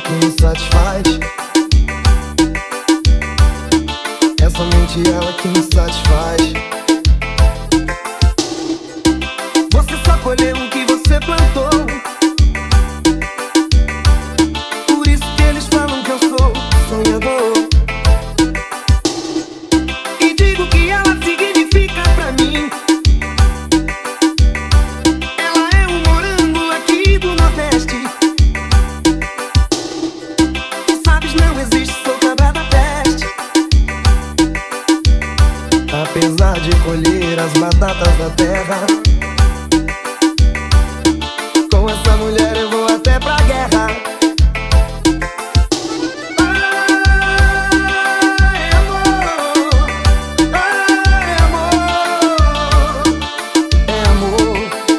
que me satisfaz. É somente ela que me satisfaz. Você só colheu o que você plantou. Por isso que eles falam que eu sou sonhador. E digo que ela significa pra mim. Ela é um morango aqui do Nordeste. Tu sabes, não existe, sou cabra da peste. Apesar de colher as batatas da terra, com essa mulher eu vou até pra guerra. Ai, amor, ai, amor, é amor.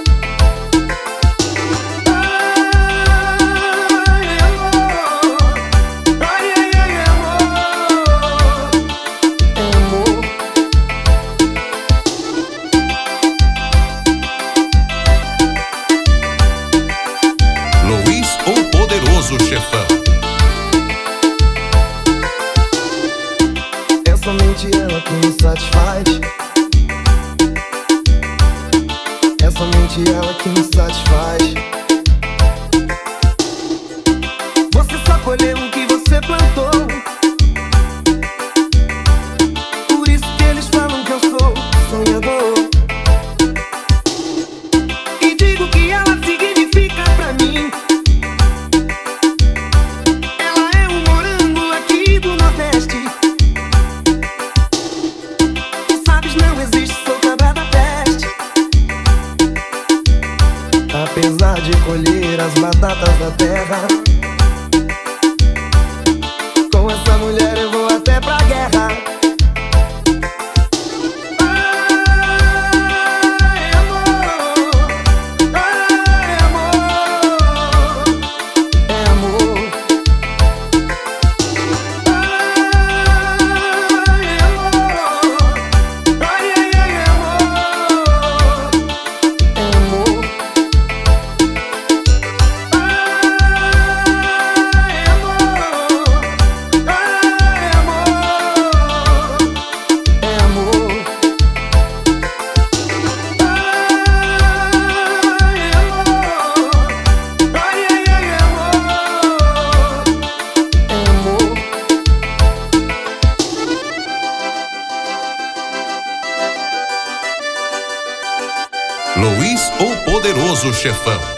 Ai, amor, ai, ai, ai, amor, é amor. Luiz, o Poderoso Chefão. É somente ela que me satisfaz. É somente ela que me satisfaz. Você só colheu o que você plantou. Por isso que eles falam que eu sou sonhador. E digo que ela significa pra mim. Ela é um morango aqui do Nordeste. Tu sabes, não existe, sou cabra da peste. Apesar de colher as batatas da terra, com essa mulher eu vou até pra guerra. Ai, amor, ai, amor, é amor. Ai, amor, ai, ai, ai, amor, é amor. Ai, amor, ai, amor, é amor. Ai, amor, ai, ai, ai, amor, é amor. Luiz, o Poderoso Chefão.